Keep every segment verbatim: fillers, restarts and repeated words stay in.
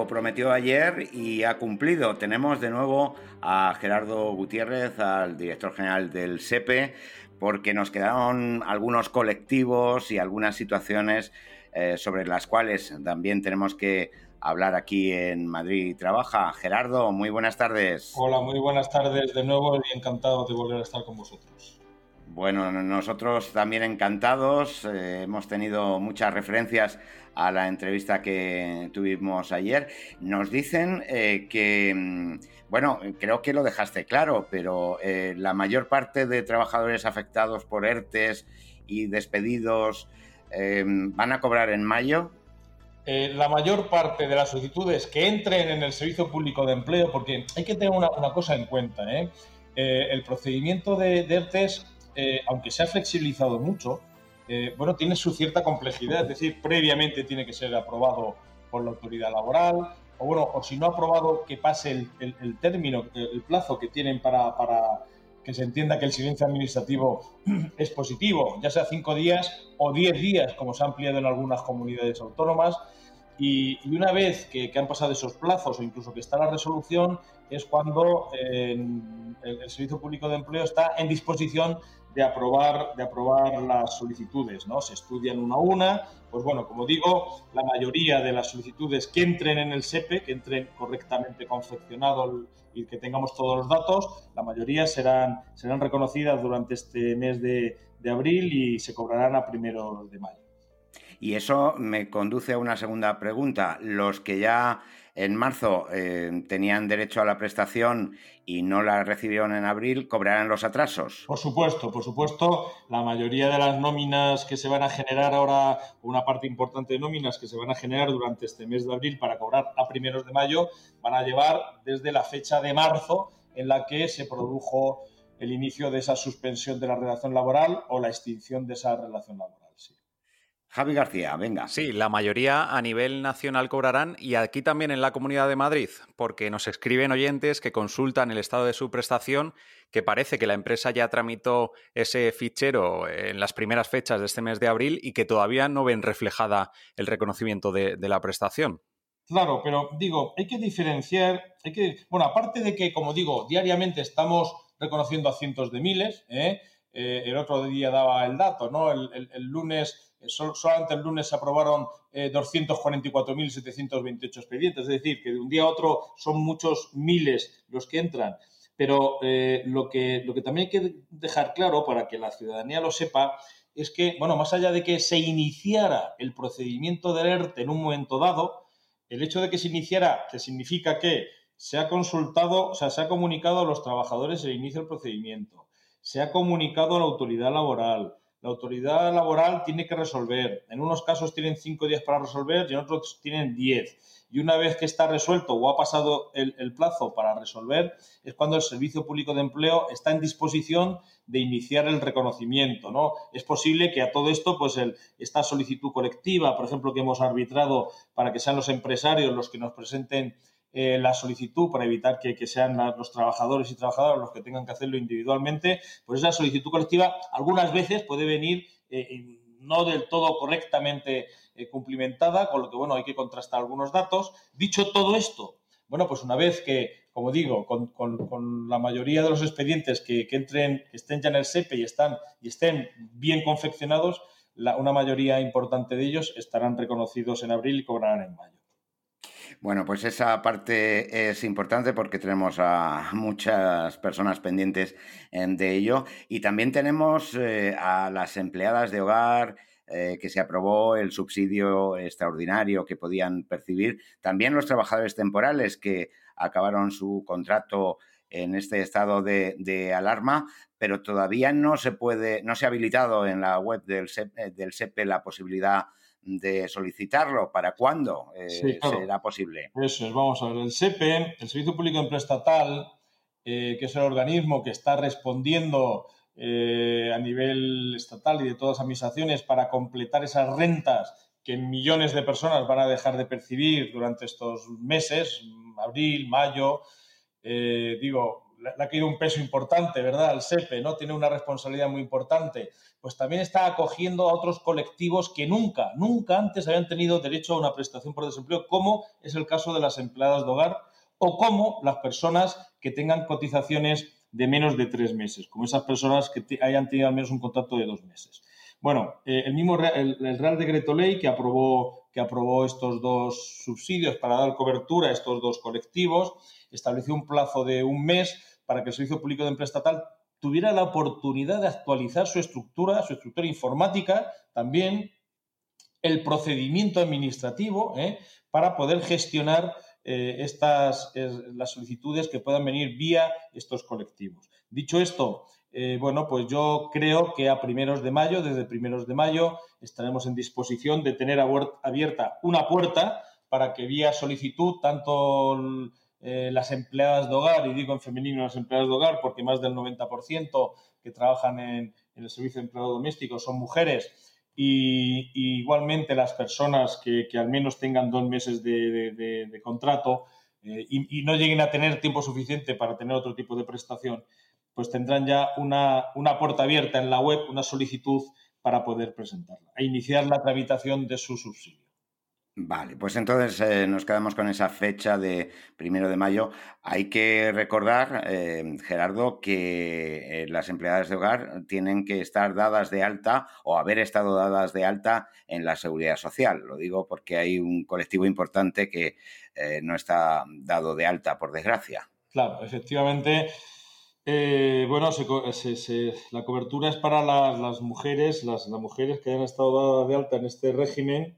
prometió ayer y ha cumplido. Tenemos de nuevo a Gerardo Gutiérrez, al director general del SEPE, porque nos quedaron algunos colectivos y algunas situaciones eh, sobre las cuales también tenemos que hablar aquí en Madrid Trabaja. Gerardo, muy buenas tardes. Hola, muy buenas tardes de nuevo y encantado de volver a estar con vosotros. Bueno, nosotros también encantados. Eh, hemos tenido muchas referencias a la entrevista que tuvimos ayer. Nos dicen eh, que, bueno, creo que lo dejaste claro, pero eh, la mayor parte de trabajadores afectados por ERTES y despedidos eh, van a cobrar en mayo. Eh, la mayor parte de las solicitudes que entren en el Servicio Público de Empleo, porque hay que tener una, una cosa en cuenta, ¿eh? Eh, el procedimiento de, de ERTES, eh, aunque se ha flexibilizado mucho, eh, bueno, tiene su cierta complejidad, es decir, previamente tiene que ser aprobado por la autoridad laboral, o bueno, o si no aprobado, que pase el, el, el término, el plazo que tienen para, para que se entienda que el silencio administrativo es positivo, ya sea cinco días o diez días, como se ha ampliado en algunas comunidades autónomas. Y, y una vez que, que han pasado esos plazos o incluso que está la resolución, es cuando eh, el, el Servicio Público de Empleo está en disposición de aprobar, de aprobar las solicitudes, ¿no? Se estudian una a una. Pues bueno, como digo, la mayoría de las solicitudes que entren en el SEPE, que entren correctamente confeccionado y que tengamos todos los datos, la mayoría serán, serán reconocidas durante este mes de, de abril y se cobrarán a primeros de mayo. Y eso me conduce a una segunda pregunta. Los que ya en marzo eh, tenían derecho a la prestación y no la recibieron en abril, ¿cobrarán los atrasos? Por supuesto, por supuesto. La mayoría de las nóminas que se van a generar ahora, una parte importante de nóminas que se van a generar durante este mes de abril para cobrar a primeros de mayo, van a llevar desde la fecha de marzo en la que se produjo el inicio de esa suspensión de la relación laboral o la extinción de esa relación laboral. Sí. Javi García, venga. Sí, la mayoría a nivel nacional cobrarán y aquí también en la Comunidad de Madrid, porque nos escriben oyentes que consultan el estado de su prestación, que parece que la empresa ya tramitó ese fichero en las primeras fechas de este mes de abril y que todavía no ven reflejada el reconocimiento de, de la prestación. Claro, pero digo, hay que diferenciar, hay que, bueno, aparte de que, como digo, diariamente estamos reconociendo a cientos de miles, ¿eh? Eh, el otro día daba el dato, ¿no? El, el, el lunes, sol, solamente el lunes se aprobaron eh, doscientos cuarenta y cuatro mil setecientos veintiocho expedientes, es decir, que de un día a otro son muchos miles los que entran. Pero eh, lo, que, lo que también hay que dejar claro para que la ciudadanía lo sepa es que, bueno, más allá de que se iniciara el procedimiento del ERTE en un momento dado, el hecho de que se iniciara, que significa que se ha consultado, o sea, se ha comunicado a los trabajadores el inicio del procedimiento, se ha comunicado a la autoridad laboral. La autoridad laboral tiene que resolver. En unos casos tienen cinco días para resolver y en otros tienen diez. Y una vez que está resuelto o ha pasado el, el plazo para resolver, es cuando el Servicio Público de Empleo está en disposición de iniciar el reconocimiento, ¿no? Es posible que a todo esto, pues el, esta solicitud colectiva, por ejemplo, que hemos arbitrado para que sean los empresarios los que nos presenten Eh, la solicitud para evitar que, que sean los trabajadores y trabajadoras los que tengan que hacerlo individualmente, pues esa solicitud colectiva algunas veces puede venir eh, no del todo correctamente eh, cumplimentada, con lo que, bueno, hay que contrastar algunos datos. Dicho todo esto, bueno, pues una vez que, como digo, con, con, con la mayoría de los expedientes que, que entren, que estén ya en el SEPE y, están, y estén bien confeccionados, la, una mayoría importante de ellos estarán reconocidos en abril y cobrarán en mayo. Bueno, pues esa parte es importante porque tenemos a muchas personas pendientes de ello y también tenemos eh, a las empleadas de hogar eh, que se aprobó el subsidio extraordinario que podían percibir, también los trabajadores temporales que acabaron su contrato en este estado de, de alarma, pero todavía no se puede, no se ha habilitado en la web del SEPE, del SEPE la posibilidad de solicitarlo. ¿Para cuándo eh, sí, claro. será posible? Eso es, vamos a ver, el SEPE, el Servicio Público de Empleo Estatal, eh, que es el organismo que está respondiendo eh, a nivel estatal y de todas las administraciones para completar esas rentas que millones de personas van a dejar de percibir durante estos meses, abril, mayo, eh, digo, le ha caído un peso importante, ¿verdad?, al SEPE, ¿no? Tiene una responsabilidad muy importante. Pues también está acogiendo a otros colectivos que nunca, nunca antes habían tenido derecho a una prestación por desempleo, como es el caso de las empleadas de hogar o como las personas que tengan cotizaciones de menos de tres meses, como esas personas que hayan tenido al menos un contrato de dos meses. Bueno, eh, el mismo el, el Real Decreto Ley que aprobó, que aprobó estos dos subsidios para dar cobertura a estos dos colectivos estableció un plazo de un mes para que el Servicio Público de Empleo Estatal tuviera la oportunidad de actualizar su estructura, su estructura informática, también el procedimiento administrativo, ¿eh? para poder gestionar eh, estas eh, las solicitudes que puedan venir vía estos colectivos. Dicho esto, eh, bueno, pues yo creo que a primeros de mayo, desde primeros de mayo, estaremos en disposición de tener abierta una puerta para que vía solicitud, tanto eh, las empleadas de hogar, y digo en femenino las empleadas de hogar porque más del noventa por ciento que trabajan en, en el servicio de empleado doméstico son mujeres, y, y igualmente las personas que, que al menos tengan dos meses de, de, de, de contrato eh, y, y no lleguen a tener tiempo suficiente para tener otro tipo de prestación, pues tendrán ya una, una puerta abierta en la web, una solicitud para poder presentarla e iniciar la tramitación de su subsidio. Vale, pues entonces eh, nos quedamos con esa fecha de primero de mayo. Hay que recordar, eh, Gerardo, que eh, las empleadas de hogar tienen que estar dadas de alta o haber estado dadas de alta en la Seguridad Social. Lo digo porque hay un colectivo importante que eh, no está dado de alta, por desgracia. Claro, efectivamente. Eh, bueno, se, se, se, la cobertura es para las, las mujeres, las, las mujeres que hayan estado dadas de alta en este régimen,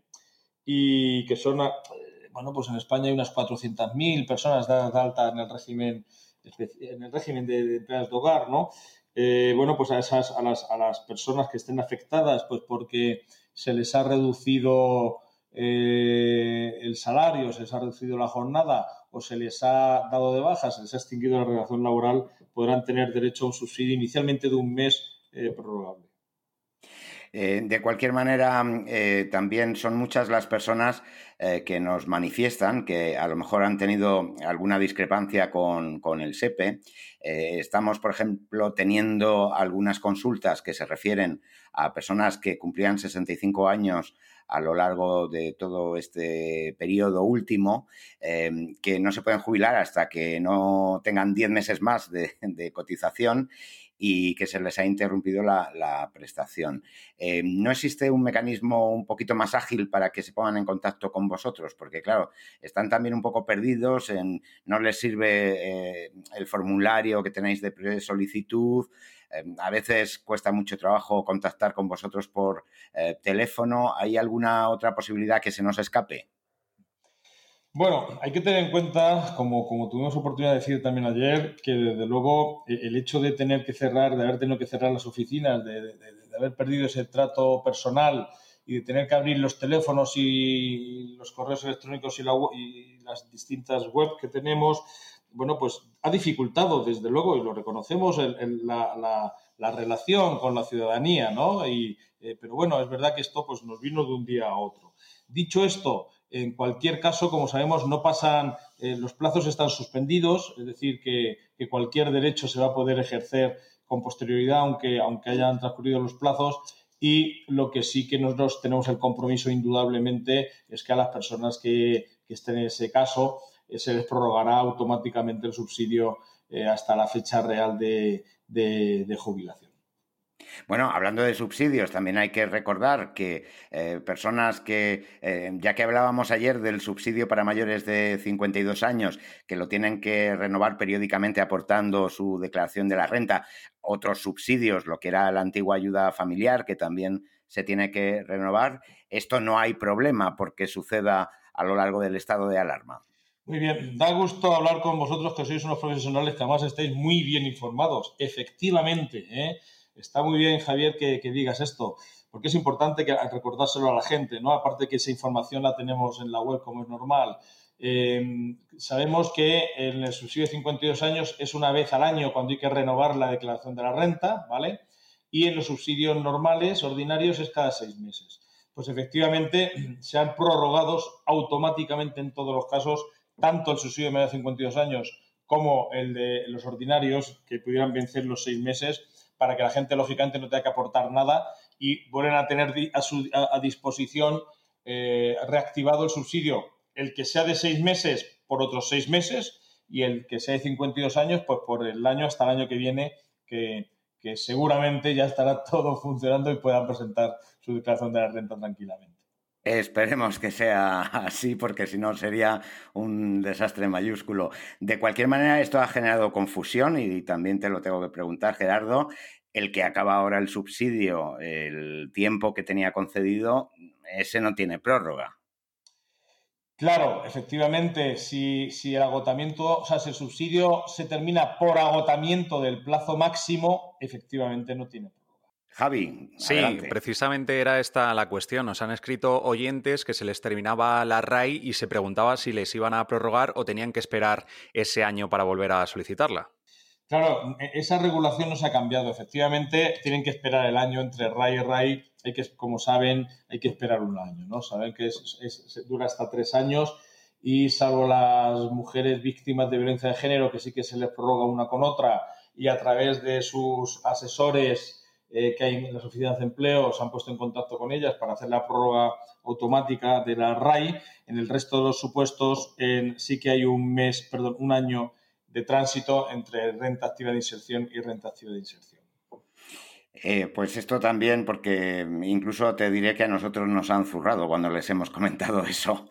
y que son, bueno, pues en España hay unas cuatrocientas mil personas dadas de alta en el régimen, en el régimen de, de empleadas de hogar, ¿no? Eh, bueno, pues a esas, a las, a las personas que estén afectadas, pues porque se les ha reducido eh, el salario, se les ha reducido la jornada o se les ha dado de baja, se les ha extinguido la relación laboral, podrán tener derecho a un subsidio inicialmente de un mes eh, prorrogable. Eh, de cualquier manera, eh, también son muchas las personas eh, que nos manifiestan que a lo mejor han tenido alguna discrepancia con, con el SEPE. Eh, estamos, por ejemplo, teniendo algunas consultas que se refieren a personas que cumplían sesenta y cinco años a lo largo de todo este periodo último, eh, que no se pueden jubilar hasta que no tengan diez meses más de, de cotización, y que se les ha interrumpido la, la prestación. Eh, ¿No existe un mecanismo un poquito más ágil para que se pongan en contacto con vosotros? Porque, claro, están también un poco perdidos, en, no les sirve eh, el formulario que tenéis de pre-solicitud, eh, a veces cuesta mucho trabajo contactar con vosotros por eh, teléfono. ¿Hay alguna otra posibilidad que se nos escape? Bueno, hay que tener en cuenta, como, como tuvimos oportunidad de decir también ayer, que desde luego el hecho de tener que cerrar, de haber tenido que cerrar las oficinas, de, de, de haber perdido ese trato personal y de tener que abrir los teléfonos y los correos electrónicos y, la, y las distintas webs que tenemos, bueno, pues ha dificultado, desde luego, y lo reconocemos, el, el, la, la, la relación con la ciudadanía, ¿no? Y, eh, pero bueno, es verdad que esto pues, nos vino de un día a otro. Dicho esto, en cualquier caso, como sabemos, no pasan, eh, los plazos están suspendidos, es decir, que, que cualquier derecho se va a poder ejercer con posterioridad, aunque, aunque hayan transcurrido los plazos. Y lo que sí que nosotros tenemos el compromiso, indudablemente, es que a las personas que, que estén en ese caso eh, se les prorrogará automáticamente el subsidio eh, hasta la fecha real de, de, de jubilación. Bueno, hablando de subsidios, también hay que recordar que eh, personas que, eh, ya que hablábamos ayer del subsidio para mayores de cincuenta y dos años, que lo tienen que renovar periódicamente aportando su declaración de la renta, otros subsidios, lo que era la antigua ayuda familiar, que también se tiene que renovar, esto no hay problema porque suceda a lo largo del estado de alarma. Muy bien, da gusto hablar con vosotros, que sois unos profesionales que además estáis muy bien informados. Efectivamente, ¿eh? Está muy bien, Javier, que, que digas esto, porque es importante que, recordárselo a la gente, ¿no? Aparte que esa información la tenemos en la web, como es normal. Eh, sabemos que en el subsidio de cincuenta y dos años es una vez al año cuando hay que renovar la declaración de la renta, ¿vale? Y en los subsidios normales, ordinarios, es cada seis meses. Pues efectivamente se han prorrogado automáticamente en todos los casos tanto el subsidio de media de cincuenta y dos años como el de los ordinarios, que pudieran vencer los seis meses para que la gente, lógicamente, no tenga que aportar nada y vuelven a tener a, su, a, a disposición eh, reactivado el subsidio, el que sea de seis meses por otros seis meses y el que sea de cincuenta y dos años, pues por el año hasta el año que viene, que, que seguramente ya estará todo funcionando y puedan presentar su declaración de la renta tranquilamente. Esperemos que sea así, porque si no sería un desastre mayúsculo. De cualquier manera, esto ha generado confusión y también te lo tengo que preguntar, Gerardo. El que acaba ahora el subsidio, el tiempo que tenía concedido, ese no tiene prórroga. Claro, efectivamente, si, si el agotamiento, o sea, si el subsidio se termina por agotamiento del plazo máximo, efectivamente no tiene prórroga. Javi, sí, adelante. Precisamente era esta la cuestión. Nos han escrito oyentes que se les terminaba la R A I y se preguntaba si les iban a prorrogar o tenían que esperar ese año para volver a solicitarla. Claro, esa regulación no se ha cambiado. Efectivamente, tienen que esperar el año entre R A I y R A I. Hay que, como saben, hay que esperar un año, ¿no? Saben que es, es, dura hasta tres años y salvo las mujeres víctimas de violencia de género, que sí que se les prorroga una con otra y a través de sus asesores eh, que hay en las oficinas de empleo se han puesto en contacto con ellas para hacer la prórroga automática de la R A I. En el resto de los supuestos en, sí que hay un mes, perdón, un año de tránsito entre renta activa de inserción y renta activa de inserción. Eh, pues esto también, porque incluso te diré que a nosotros nos han zurrado cuando les hemos comentado eso.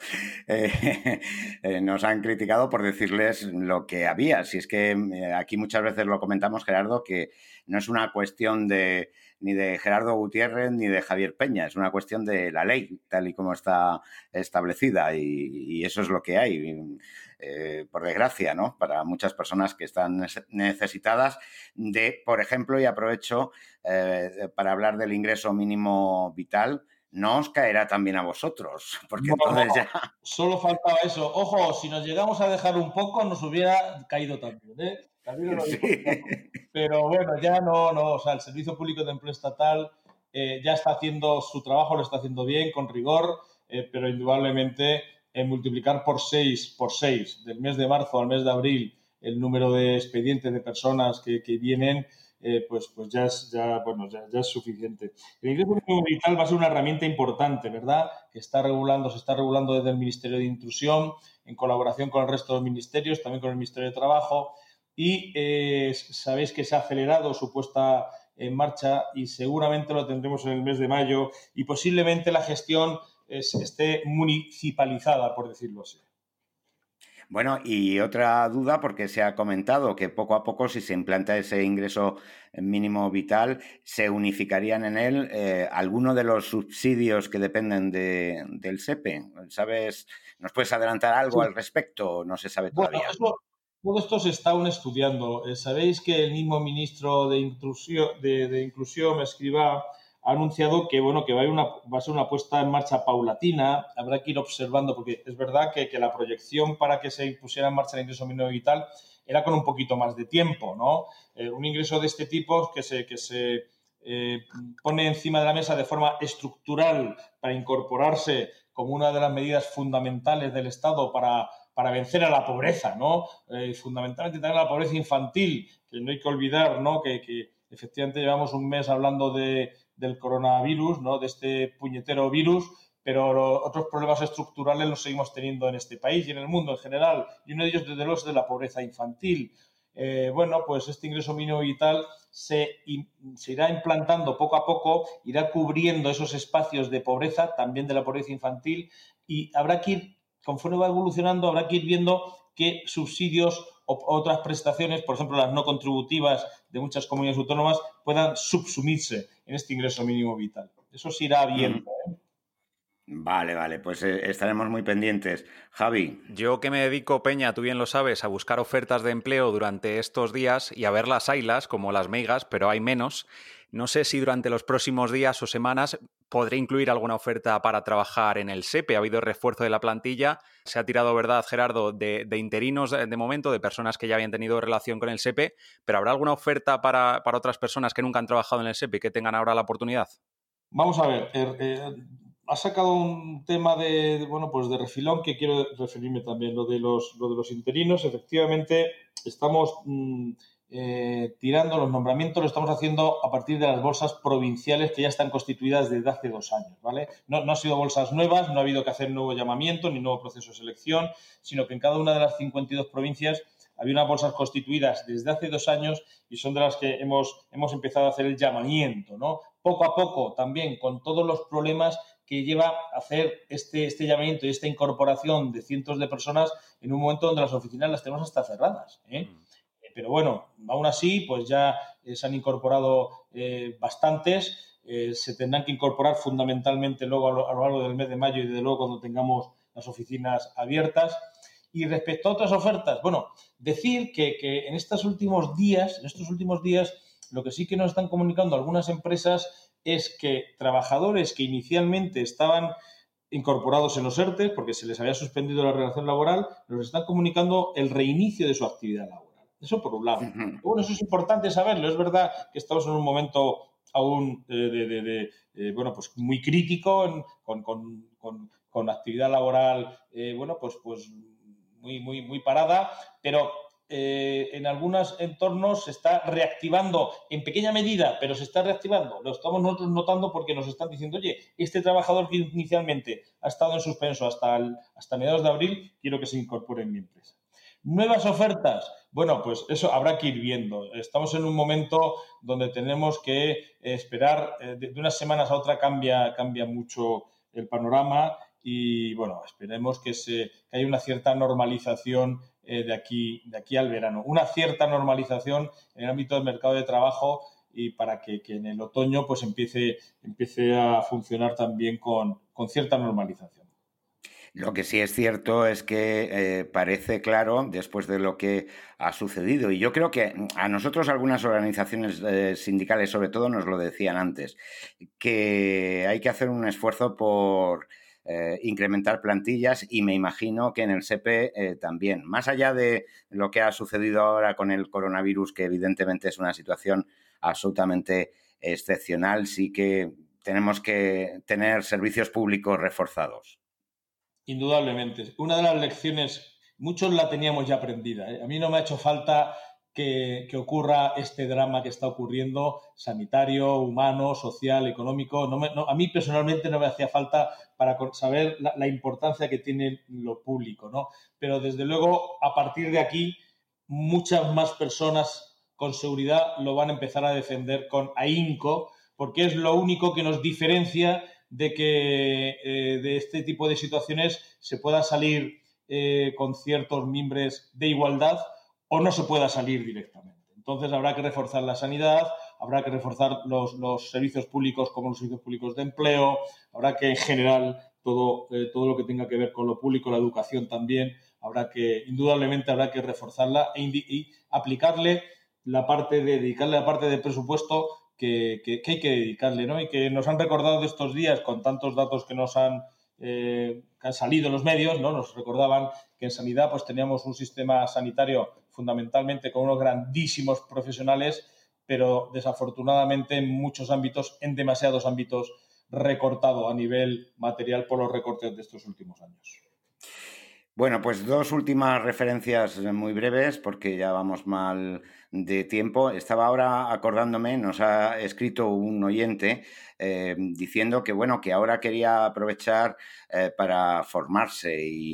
Eh, eh, nos han criticado por decirles lo que había. Si es que eh, aquí muchas veces lo comentamos, Gerardo, que no es una cuestión de ni de Gerardo Gutiérrez ni de Javier Peña, es una cuestión de la ley, tal y como está establecida, y, y eso es lo que hay. Eh, por desgracia, ¿no? Para muchas personas que están necesitadas de, por ejemplo, y aprovecho eh, para hablar del ingreso mínimo vital, no os caerá también a vosotros, porque No, entonces ya... solo faltaba eso. Ojo, si nos llegamos a dejar un poco, nos hubiera caído también, ¿eh? También lo digo. Sí. Pero bueno, ya no, no, o sea, el Servicio Público de Empleo Estatal eh, ya está haciendo su trabajo, lo está haciendo bien, con rigor, eh, pero indudablemente eh, multiplicar por seis, por seis, del mes de marzo al mes de abril, el número de expedientes de personas que, que vienen, eh, pues, pues ya, es, ya, bueno, ya, ya es suficiente. El ingreso mínimo vital va a ser una herramienta importante, ¿verdad? Que está regulando, se está regulando desde el Ministerio de Intrusión, en colaboración con el resto de los ministerios, también con el Ministerio de Trabajo, y eh, sabéis que se ha acelerado su puesta en marcha y seguramente lo tendremos en el mes de mayo y posiblemente la gestión eh, esté municipalizada, por decirlo así. Bueno, y otra duda, porque se ha comentado que poco a poco, si se implanta ese ingreso mínimo vital, se unificarían en él eh, algunos de los subsidios que dependen de, del S E P E. ¿Sabes? ¿Nos puedes adelantar algo Sí. al respecto? No se sabe Bueno, todavía. eso, todo esto se está aún estudiando. Eh, Sabéis que el mismo ministro de Inclusión, de, de Inclusión Escrivá, ha anunciado que, bueno, que va a, una, va a ser una puesta en marcha paulatina. Habrá que ir observando, porque es verdad que, que la proyección para que se pusiera en marcha el ingreso mínimo vital era con un poquito más de tiempo, ¿no? Eh, un ingreso de este tipo que se, que se eh, pone encima de la mesa de forma estructural para incorporarse como una de las medidas fundamentales del Estado para, para vencer a la pobreza, ¿no? Eh, fundamentalmente también a la pobreza infantil, que no hay que olvidar, ¿no? Que, que efectivamente llevamos un mes hablando de del coronavirus, ¿no? De este puñetero virus, pero lo, otros problemas estructurales los seguimos teniendo en este país y en el mundo en general, y uno de ellos, desde luego, es de la pobreza infantil. Eh, bueno, pues este ingreso mínimo vital se, se irá implantando poco a poco, irá cubriendo esos espacios de pobreza, también de la pobreza infantil, y habrá que ir, conforme va evolucionando, habrá que ir viendo qué subsidios o otras prestaciones, por ejemplo, las no contributivas de muchas comunidades autónomas, puedan subsumirse en este ingreso mínimo vital. Eso se irá viendo, ¿eh? Vale, vale, pues eh, estaremos muy pendientes. Javi. Yo que me dedico, Peña, tú bien lo sabes, a buscar ofertas de empleo durante estos días y a ver las haylas, como las megas, pero hay menos. No sé si durante los próximos días o semanas podré incluir alguna oferta para trabajar en el S E P E. Ha habido refuerzo de la plantilla. Se ha tirado, ¿verdad, Gerardo?, de, de interinos de, de momento, de personas que ya habían tenido relación con el S E P E. ¿Pero habrá alguna oferta para, para otras personas que nunca han trabajado en el S E P E y que tengan ahora la oportunidad? Vamos a ver. Eh, eh, ha sacado un tema de, de, bueno, pues de refilón que quiero referirme también, lo de los, lo de los interinos. Efectivamente, estamos mmm, eh, tirando los nombramientos, lo estamos haciendo a partir de las bolsas provinciales que ya están constituidas desde hace dos años, ¿vale? No, no han sido bolsas nuevas, no ha habido que hacer nuevo llamamiento ni nuevo proceso de selección, sino que en cada una de las cincuenta y dos provincias había unas bolsas constituidas desde hace dos años y son de las que hemos, hemos empezado a hacer el llamamiento, ¿no? Poco a poco, también con todos los problemas que lleva a hacer este, este llamamiento y esta incorporación de cientos de personas en un momento donde las oficinas las tenemos hasta cerradas, ¿eh? Mm. Pero bueno, aún así, pues ya eh, se han incorporado eh, bastantes, eh, se tendrán que incorporar fundamentalmente luego a lo, a lo largo del mes de mayo y desde luego cuando tengamos las oficinas abiertas. Y respecto a otras ofertas, bueno, decir que, que en estos últimos días, en estos últimos días, lo que sí que nos están comunicando algunas empresas es que trabajadores que inicialmente estaban incorporados en los ERTE, porque se les había suspendido la relación laboral, nos están comunicando el reinicio de su actividad laboral. Eso por un lado. Uh-huh. Bueno, eso es importante saberlo. Es verdad que estamos en un momento aún eh, de, de, de eh, bueno, pues muy crítico en, con, con, con, con actividad laboral, eh, bueno, pues, pues muy, muy, muy parada, pero eh, en algunos entornos se está reactivando en pequeña medida, pero se está reactivando. Lo estamos nosotros notando porque nos están diciendo, oye, este trabajador que inicialmente ha estado en suspenso hasta, el, hasta mediados de abril, quiero que se incorpore en mi empresa. Nuevas ofertas. Bueno, pues eso habrá que ir viendo. Estamos en un momento donde tenemos que esperar, eh, de, de unas semanas a otra cambia, cambia mucho el panorama y, bueno, esperemos que, se, que haya una cierta normalización eh, de, aquí, de aquí al verano. Una cierta normalización en el ámbito del mercado de trabajo y para que, que en el otoño pues empiece, empiece a funcionar también con, con cierta normalización. Lo que sí es cierto es que eh, parece claro, después de lo que ha sucedido, y yo creo que a nosotros algunas organizaciones eh, sindicales sobre todo nos lo decían antes, que hay que hacer un esfuerzo por eh, incrementar plantillas y me imagino que en el SEPE eh, también. Más allá de lo que ha sucedido ahora con el coronavirus, que evidentemente es una situación absolutamente excepcional, sí que tenemos que tener servicios públicos reforzados. Indudablemente. Una de las lecciones, muchos la teníamos ya aprendida, ¿eh? A mí no me ha hecho falta que, que ocurra este drama que está ocurriendo, sanitario, humano, social, económico. No me, no, a mí personalmente no me hacía falta para saber la, la importancia que tiene lo público, ¿no? Pero desde luego, a partir de aquí, muchas más personas con seguridad lo van a empezar a defender con ahínco, porque es lo único que nos diferencia de que eh, de este tipo de situaciones se pueda salir eh, con ciertos mimbres de igualdad o no se pueda salir directamente. Entonces habrá que reforzar la sanidad, habrá que reforzar los, los servicios públicos como los servicios públicos de empleo, habrá que en general todo, eh, todo lo que tenga que ver con lo público, la educación también, habrá que, indudablemente habrá que reforzarla e indi- y aplicarle la parte de, dedicarle la parte de presupuesto Que, que, que hay que dedicarle, ¿no? Y que nos han recordado de estos días con tantos datos que nos han, eh, que han salido en los medios, ¿no? Nos recordaban que en sanidad pues teníamos un sistema sanitario fundamentalmente con unos grandísimos profesionales, pero desafortunadamente en muchos ámbitos, en demasiados ámbitos, recortado a nivel material por los recortes de estos últimos años. Bueno, pues dos últimas referencias muy breves porque ya vamos mal de tiempo. Estaba ahora acordándome, nos ha escrito un oyente eh, diciendo que, bueno, que ahora quería aprovechar eh, para formarse y,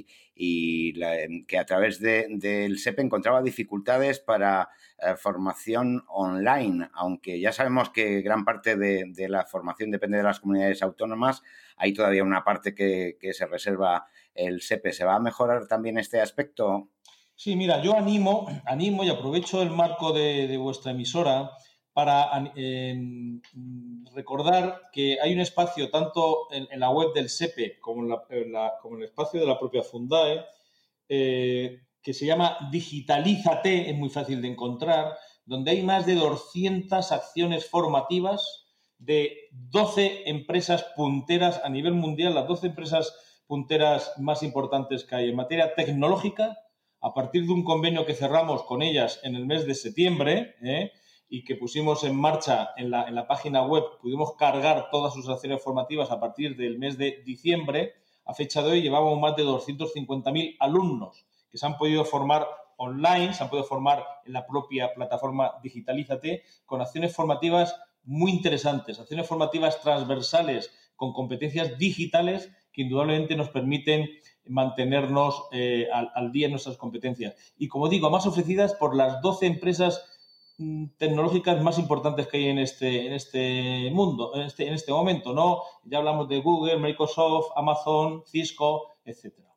y la, que a través de, del SEPE encontraba dificultades para eh, formación online, aunque ya sabemos que gran parte de, de la formación depende de las comunidades autónomas. Hay todavía una parte que, que se reserva el SEPE. ¿Se va a mejorar también este aspecto? Sí, mira, yo animo, animo y aprovecho el marco de, de vuestra emisora para eh, recordar que hay un espacio tanto en, en la web del SEPE como en, la, en, la, como en el espacio de la propia Fundae eh, que se llama Digitalízate, es muy fácil de encontrar, donde hay más de doscientas acciones formativas de doce empresas punteras a nivel mundial, las doce empresas punteras más importantes que hay en materia tecnológica, a partir de un convenio que cerramos con ellas en el mes de septiembre, ¿eh? y que pusimos en marcha en la, en la página web, pudimos cargar todas sus acciones formativas a partir del mes de diciembre. A fecha de hoy llevamos más de doscientos cincuenta mil alumnos que se han podido formar online, se han podido formar en la propia plataforma Digitalízate, con acciones formativas muy interesantes, acciones formativas transversales con competencias digitales que indudablemente nos permiten mantenernos eh, al, al día en nuestras competencias. Y como digo, más ofrecidas por las doce empresas mm, tecnológicas más importantes que hay en este, en este mundo, en este, en este momento, ¿no? Ya hablamos de Google, Microsoft, Amazon, Cisco, etcétera.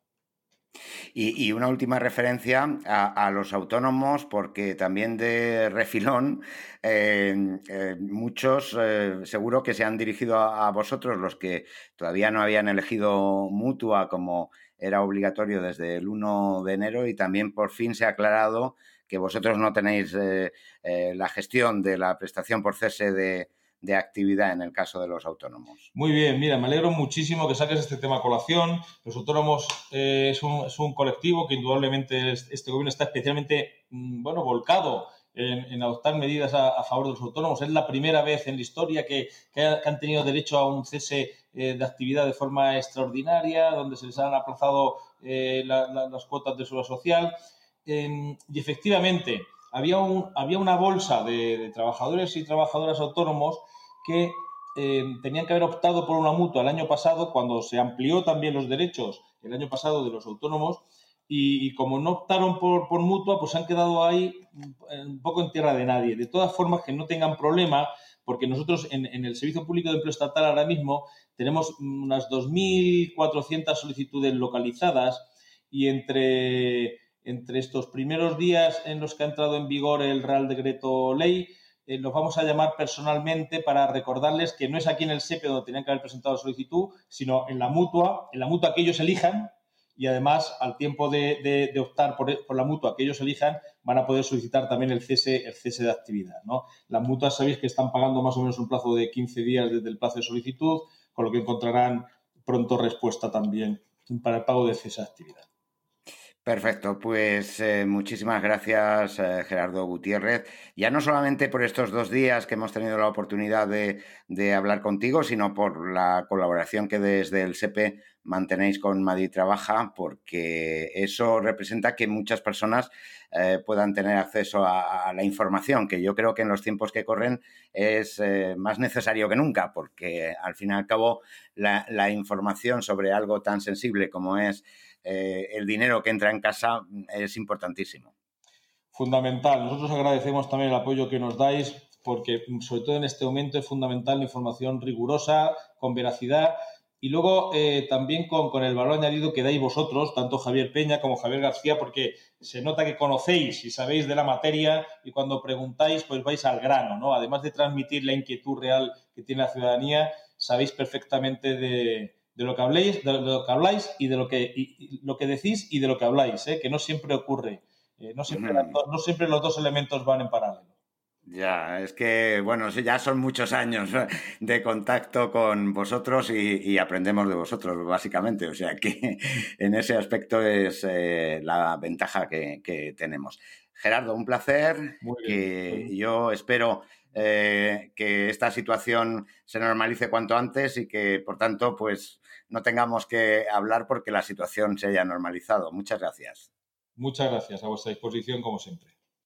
Y, y una última referencia a, a los autónomos, porque también de refilón eh, eh, muchos eh, seguro que se han dirigido a, a vosotros, los que todavía no habían elegido Mutua como era obligatorio desde el uno de enero, y también por fin se ha aclarado que vosotros no tenéis eh, eh, la gestión de la prestación por cese de, de actividad en el caso de los autónomos. Muy bien, mira, me alegro muchísimo que saques este tema a colación. Los autónomos eh, es, un, es un colectivo que indudablemente este gobierno está especialmente, bueno, volcado en, en adoptar medidas a, a favor de los autónomos. Es la primera vez en la historia que, que, ha, que han tenido derecho a un cese eh, de actividad de forma extraordinaria, donde se les han aplazado eh, la, la, las cuotas de seguridad social. Eh, y efectivamente, había, un, había una bolsa de, de trabajadores y trabajadoras autónomos que eh, tenían que haber optado por una mutua el año pasado, cuando se amplió también los derechos el año pasado de los autónomos, y, y como no optaron por, por mutua, pues han quedado ahí un poco en tierra de nadie. De todas formas, que no tengan problema, porque nosotros en, en el Servicio Público de Empleo Estatal ahora mismo tenemos unas dos mil cuatrocientas solicitudes localizadas, y entre, entre estos primeros días en los que ha entrado en vigor el Real Decreto Ley, Eh, los vamos a llamar personalmente para recordarles que no es aquí en el S E P E donde tenían que haber presentado la solicitud, sino en la mutua, en la mutua que ellos elijan, y además al tiempo de, de, de optar por, por la mutua que ellos elijan van a poder solicitar también el cese, el cese de actividad, ¿no? Las mutuas sabéis que están pagando más o menos un plazo de quince días desde el plazo de solicitud, con lo que encontrarán pronto respuesta también para el pago de cese de actividad. Perfecto, pues eh, muchísimas gracias, eh, Gerardo Gutiérrez, ya no solamente por estos dos días que hemos tenido la oportunidad de, de hablar contigo, sino por la colaboración que desde el S E P E mantenéis con Madrid Trabaja, porque eso representa que muchas personas eh, puedan tener acceso a, a la información, que yo creo que en los tiempos que corren es eh, más necesario que nunca, porque al fin y al cabo la, la información sobre algo tan sensible como es Eh, el dinero que entra en casa es importantísimo. Fundamental. Nosotros agradecemos también el apoyo que nos dais, porque sobre todo en este momento es fundamental la información rigurosa, con veracidad, y luego eh, también con, con el valor añadido que dais vosotros, tanto Javier Peña como Javier García, porque se nota que conocéis y sabéis de la materia, y cuando preguntáis pues vais al grano, ¿no? Además de transmitir la inquietud real que tiene la ciudadanía, sabéis perfectamente de de lo que habléis, de lo que habláis y de lo que, y, y lo que decís y de lo que habláis, ¿eh? Que no siempre ocurre. Eh, no, siempre, Mm. no siempre los dos elementos van en paralelo. Ya, es que, bueno, ya son muchos años de contacto con vosotros y, y aprendemos de vosotros, básicamente. O sea que en ese aspecto es eh, la ventaja que, que tenemos. Gerardo, un placer. Muy bien. Que yo espero eh, que esta situación se normalice cuanto antes y que, por tanto, pues no tengamos que hablar porque la situación se haya normalizado. Muchas gracias. Muchas gracias, a vuestra disposición, como siempre.